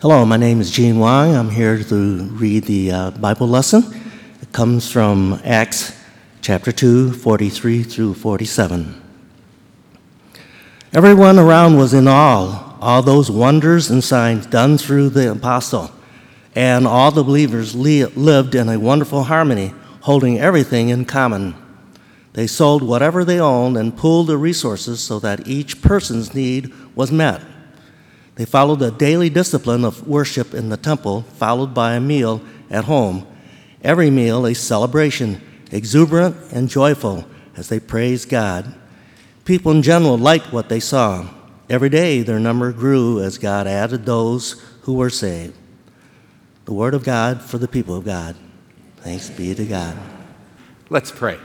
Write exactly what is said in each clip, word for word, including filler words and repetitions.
Hello, my name is Gene Wang. I'm here to read the uh, Bible lesson. It comes from Acts chapter two, forty-three through forty-seven. Everyone around was in awe, all those wonders and signs done through the apostle, and all the believers li- lived in a wonderful harmony, holding everything in common. They sold whatever they owned and pooled their resources so that each person's need was met. They followed the daily discipline of worship in the temple, followed by a meal at home. Every meal a celebration, exuberant and joyful as they praised God. People in general liked what they saw. Every day their number grew as God added those who were saved. The word of God for the people of God. Thanks be to God. Let's pray.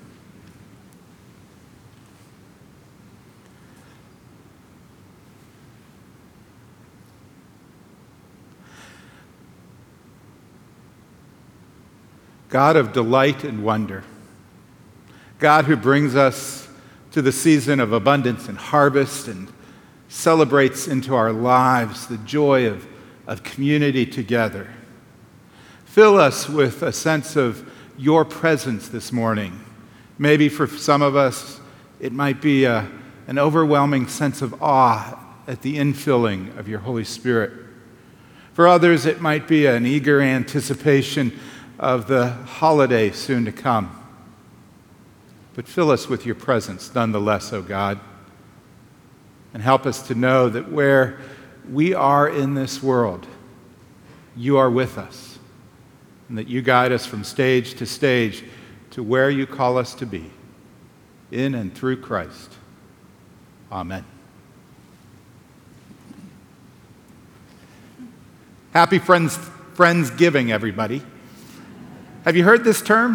God of delight and wonder, God who brings us to the season of abundance and harvest and celebrates into our lives the joy of, of community together. Fill us with a sense of your presence this morning. Maybe for some of us, it might be a, an overwhelming sense of awe at the infilling of your Holy Spirit. For others, it might be an eager anticipation of the holiday soon to come. But fill us with your presence nonetheless, O God, and help us to know that where we are in this world, you are with us, and that you guide us from stage to stage to where you call us to be, in and through Christ. Amen. Happy Friends, Friendsgiving, everybody. Have you heard this term?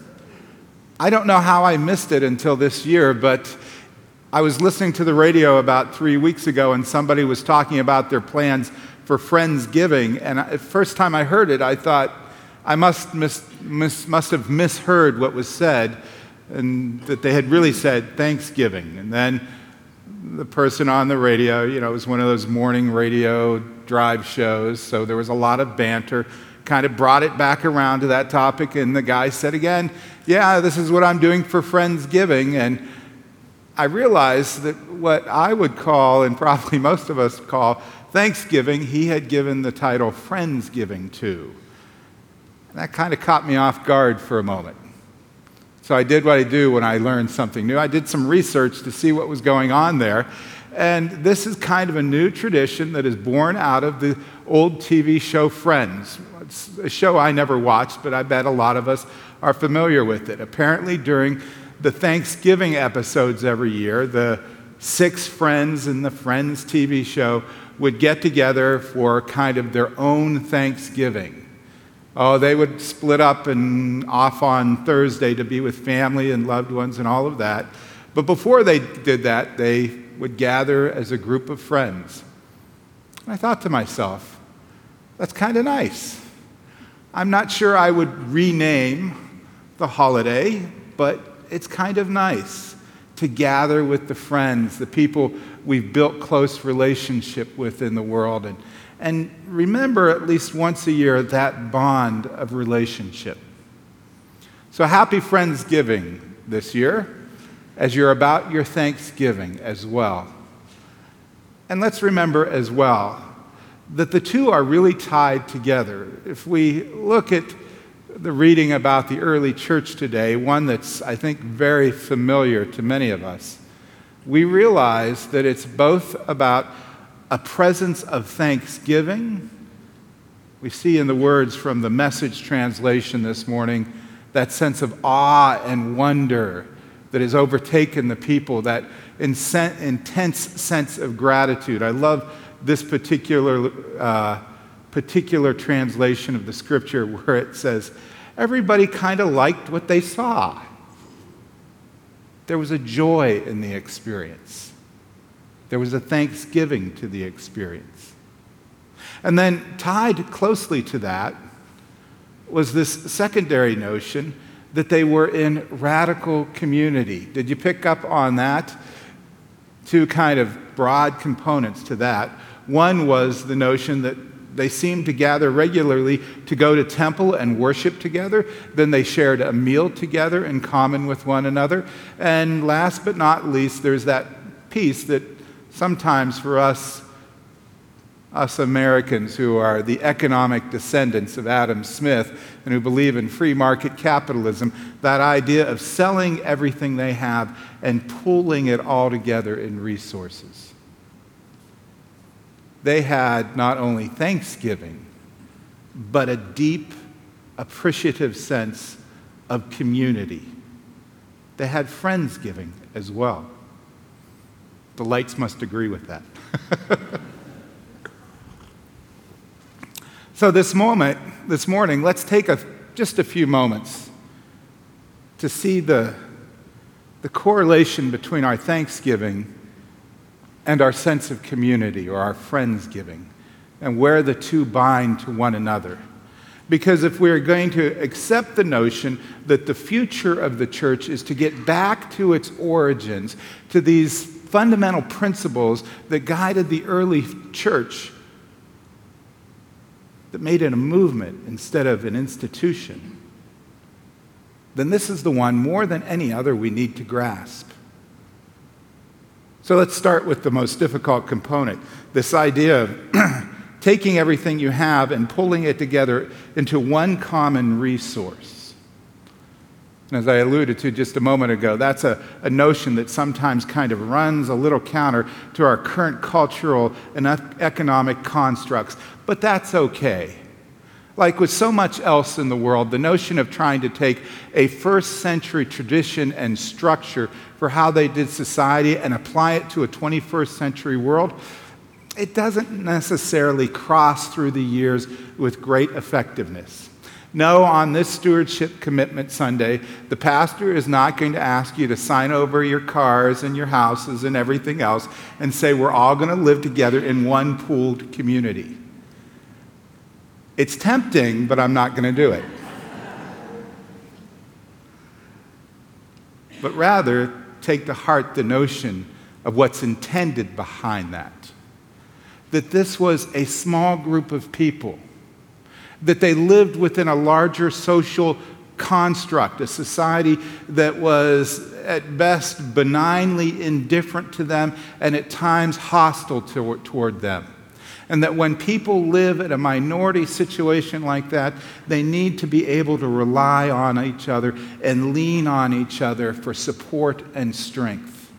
I don't know how I missed it until this year, but I was listening to the radio about three weeks ago, and somebody was talking about their plans for Friendsgiving. And the first time I heard it, I thought I must, mis, mis, must have misheard what was said, and that they had really said Thanksgiving. And then the person on the radio, you know, it was one of those morning radio drive shows, so there was a lot of banter, kind of brought it back around to that topic, and the guy said again, yeah, this is what I'm doing for Friendsgiving. And I realized that what I would call, and probably most of us call, Thanksgiving, he had given the title Friendsgiving to. And that kind of caught me off guard for a moment. So I did what I do when I learn something new. I did some research to see what was going on there. And this is kind of a new tradition that is born out of the old T V show Friends. It's a show I never watched, but I bet a lot of us are familiar with it. Apparently, during the Thanksgiving episodes every year, the six friends in the Friends T V show would get together for kind of their own Thanksgiving. Oh, they would split up and off on Thursday to be with family and loved ones and all of that. But before they did that, they would gather as a group of friends. I thought to myself, that's kind of nice. I'm not sure I would rename the holiday, but it's kind of nice to gather with the friends, the people we've built close relationship with in the world, and, and remember at least once a year that bond of relationship. So happy Friendsgiving this year, as you're about your Thanksgiving as well. And let's remember as well that the two are really tied together. If we look at the reading about the early church today, one that's, I think, very familiar to many of us, we realize that it's both about a presence of thanksgiving. We see in the words from the Message translation this morning that sense of awe and wonder that has overtaken the people, that intense sense of gratitude. I love this particular uh, particular translation of the scripture where it says, everybody kind of liked what they saw. There was a joy in the experience. There was a thanksgiving to the experience. And then tied closely to that was this secondary notion that they were in radical community. Did you pick up on that? Two kind of broad components to that. One was the notion that They seemed to gather regularly to go to temple and worship together. Then they shared a meal together in common with one another. And last but not least, there's that piece that sometimes for us, us Americans who are the economic descendants of Adam Smith and who believe in free market capitalism, that idea of selling everything they have and pooling it all together in resources. They had not only thanksgiving, but a deep, appreciative sense of community. They had friendsgiving as well. The lights must agree with that. So this moment, this morning, let's take a, just a few moments to see the, the correlation between our thanksgiving and our sense of community, or our friendsgiving, and where the two bind to one another. Because if we're going to accept the notion that the future of the church is to get back to its origins, to these fundamental principles that guided the early church, that made it a movement instead of an institution, then this is the one more than any other we need to grasp. So let's start with the most difficult component, this idea of taking everything you have and pulling it together into one common resource. And as I alluded to just a moment ago, that's a, a notion that sometimes kind of runs a little counter to our current cultural and economic constructs, but that's okay. Like with so much else in the world, the notion of trying to take a first century tradition and structure for how they did society and apply it to a twenty-first century world, it doesn't necessarily cross through the years with great effectiveness. No, on this Stewardship Commitment Sunday, the pastor is not going to ask you to sign over your cars and your houses and everything else and say we're all going to live together in one pooled community. It's tempting, but I'm not going to do it. But rather, take to heart the notion of what's intended behind that. That this was a small group of people, that they lived within a larger social construct, a society that was at best benignly indifferent to them and at times hostile to, toward them. And that when people live in a minority situation like that, they need to be able to rely on each other and lean on each other for support and strength.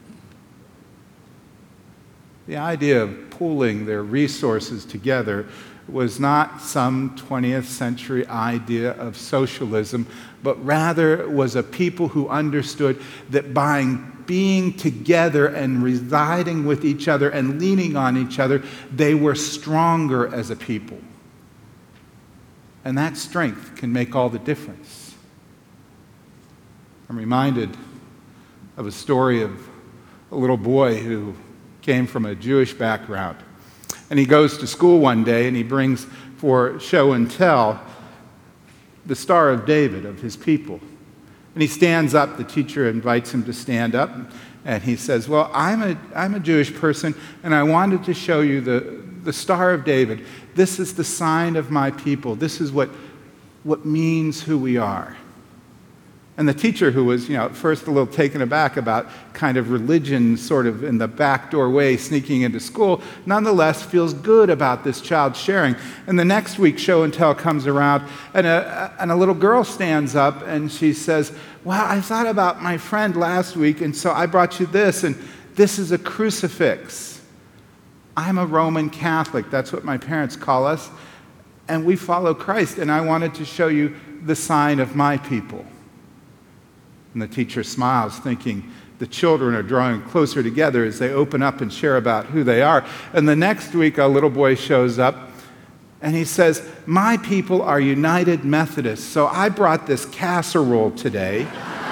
The idea of pooling their resources together was not some twentieth century idea of socialism, but rather was a people who understood that by being together and residing with each other and leaning on each other, they were stronger as a people. And that strength can make all the difference. I'm reminded of a story of a little boy who came from a Jewish background. And he goes to school one day and he brings for show and tell the Star of David of his people. And he stands up, the teacher invites him to stand up, and he says, well, I'm a, I'm a Jewish person, and I wanted to show you the, the Star of David. This is the sign of my people. This is what, what means who we are. And the teacher, who was, you know, at first a little taken aback about kind of religion sort of in the backdoor way sneaking into school, nonetheless feels good about this child sharing. And the next week, show and tell comes around, and a, and a little girl stands up and she says, well, I thought about my friend last week, and so I brought you this, and this is a crucifix. I'm a Roman Catholic. That's what my parents call us. And we follow Christ, and I wanted to show you the sign of my people. And the teacher smiles, thinking the children are drawing closer together as they open up and share about who they are. And the next week, a little boy shows up, and he says, my people are United Methodists, so I brought this casserole today.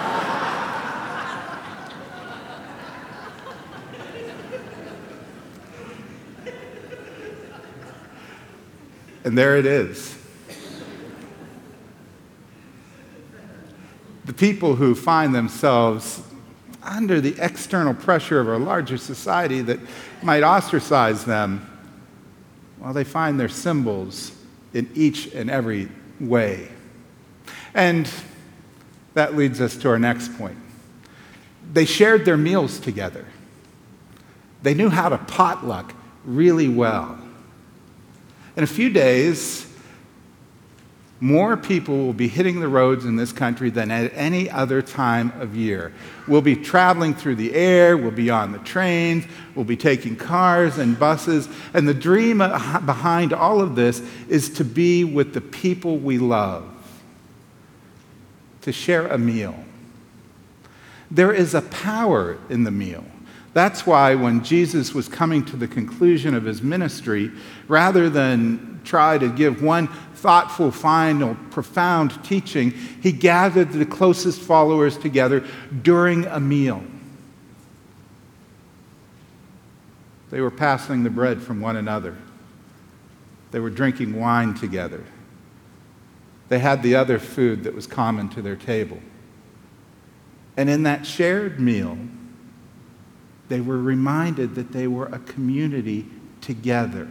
And there it is. The people who find themselves under the external pressure of a larger society that might ostracize them Well, they find their symbols in each and every way. And that leads us to our next point. They shared their meals together. They knew how to potluck really well. In a few days, more people will be hitting the roads in this country than at any other time of year. We'll be traveling through the air, we'll be on the trains, we'll be taking cars and buses, and the dream behind all of this is to be with the people we love, to share a meal. There is a power in the meal. That's why when Jesus was coming to the conclusion of his ministry, rather than try to give one thoughtful, final, profound teaching, he gathered the closest followers together during a meal. They were passing the bread from one another. They were drinking wine together. They had the other food that was common to their table. And in that shared meal, they were reminded that they were a community together.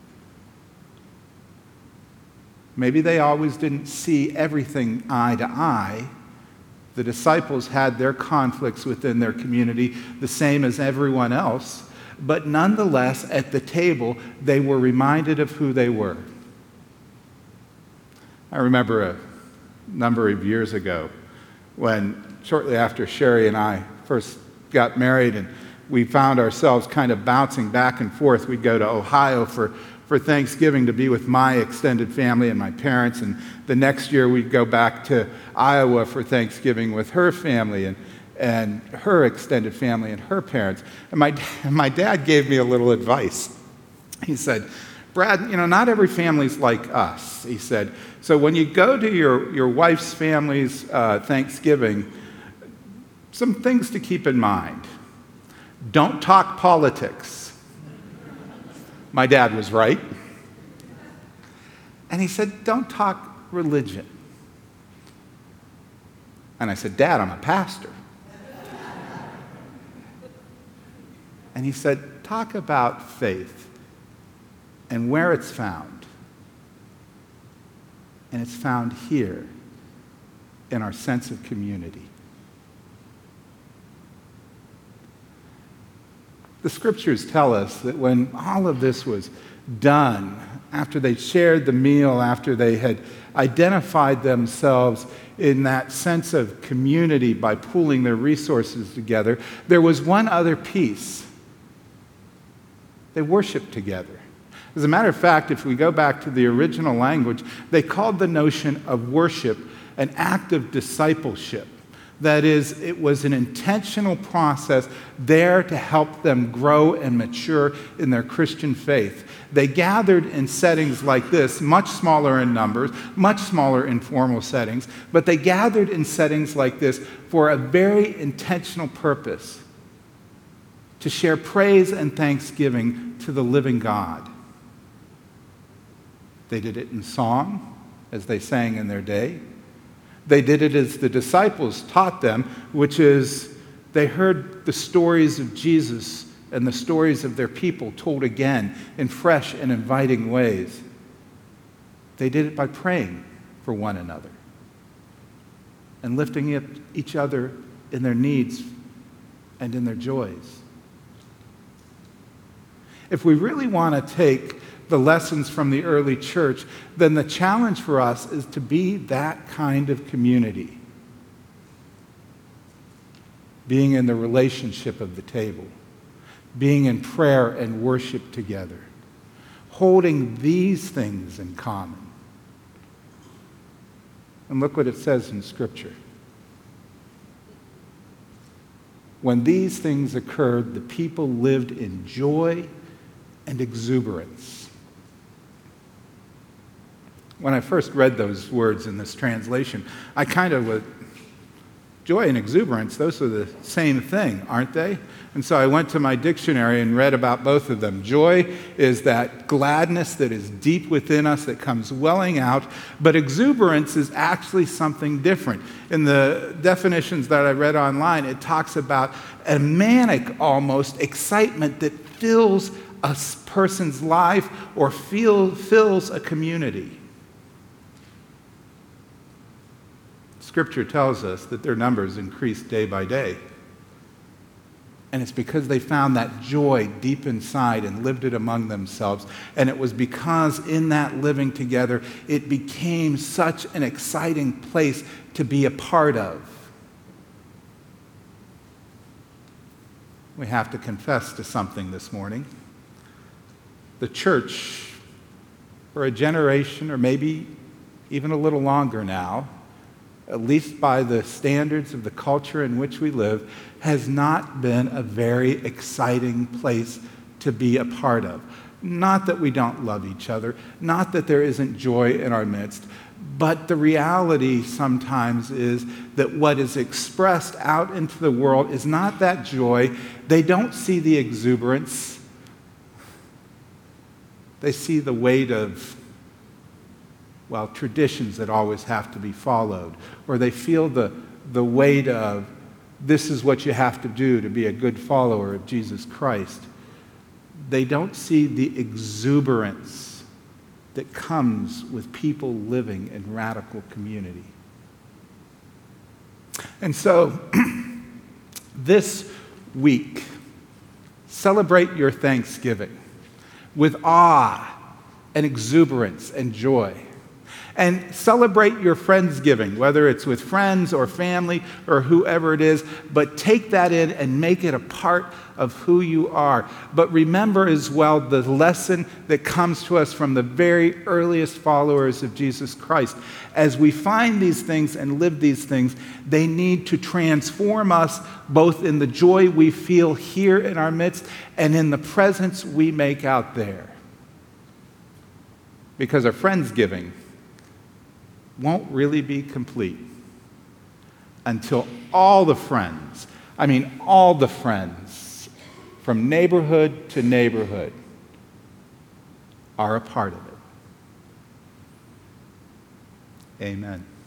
Maybe they always didn't see everything eye to eye. The disciples had their conflicts within their community, the same as everyone else. But nonetheless, at the table, they were reminded of who they were. I remember a number of years ago when, shortly after Sherry and I first got married, and we found ourselves kind of bouncing back and forth. We'd go to Ohio for, for Thanksgiving to be with my extended family and my parents, and the next year we'd go back to Iowa for Thanksgiving with her family and, and her extended family and her parents. And my, my dad gave me a little advice. He said, Brad, you know, not every family's like us, he said. So when you go to your, your wife's family's uh, Thanksgiving, some things to keep in mind. Don't talk politics. My dad was right. And he said, don't talk religion. And I said, Dad, I'm a pastor. And he said, talk about faith and where it's found. And it's found here in our sense of community. The scriptures tell us that when all of this was done, after they shared the meal, after they had identified themselves in that sense of community by pooling their resources together, there was one other piece. They worshiped together. As a matter of fact, if we go back to the original language, they called the notion of worship an act of discipleship. That is, it was an intentional process there to help them grow and mature in their Christian faith. They gathered in settings like this, much smaller in numbers, much smaller in formal settings, but they gathered in settings like this for a very intentional purpose, to share praise and thanksgiving to the living God. They did it in song, as they sang in their day. They did it as the disciples taught them, which is they heard the stories of Jesus and the stories of their people told again in fresh and inviting ways. They did it by praying for one another and lifting up each other in their needs and in their joys. If we really want to take the lessons from the early church, then the challenge for us is to be that kind of community. Being in the relationship of the table, being in prayer and worship together, holding these things in common. And look what it says in Scripture. When these things occurred, the people lived in joy and exuberance. When I first read those words in this translation, I kind of was, joy and exuberance, those are the same thing, aren't they? And so I went to my dictionary and read about both of them. Joy is that gladness that is deep within us that comes welling out, but exuberance is actually something different. In the definitions that I read online, it talks about a manic almost excitement that fills a s- person's life or feel, fills a community. Scripture tells us that their numbers increased day by day. And it's because they found that joy deep inside and lived it among themselves. And it was because in that living together, it became such an exciting place to be a part of. We have to confess to something this morning. The church, for a generation or maybe even a little longer now, at least by the standards of the culture in which we live, has not been a very exciting place to be a part of. Not that we don't love each other, not that there isn't joy in our midst, but the reality sometimes is that what is expressed out into the world is not that joy. They don't see the exuberance. They see the weight of, well, traditions that always have to be followed, or they feel the, the weight of, this is what you have to do to be a good follower of Jesus Christ. They don't see the exuberance that comes with people living in radical community. And so, this week, celebrate your Thanksgiving with awe and exuberance and joy. And celebrate your Friendsgiving, whether it's with friends or family or whoever it is, but take that in and make it a part of who you are. But remember as well the lesson that comes to us from the very earliest followers of Jesus Christ. As we find these things and live these things, they need to transform us both in the joy we feel here in our midst and in the presence we make out there. Because our Friendsgiving won't really be complete until all the friends, I mean all the friends, from neighborhood to neighborhood, are a part of it. Amen.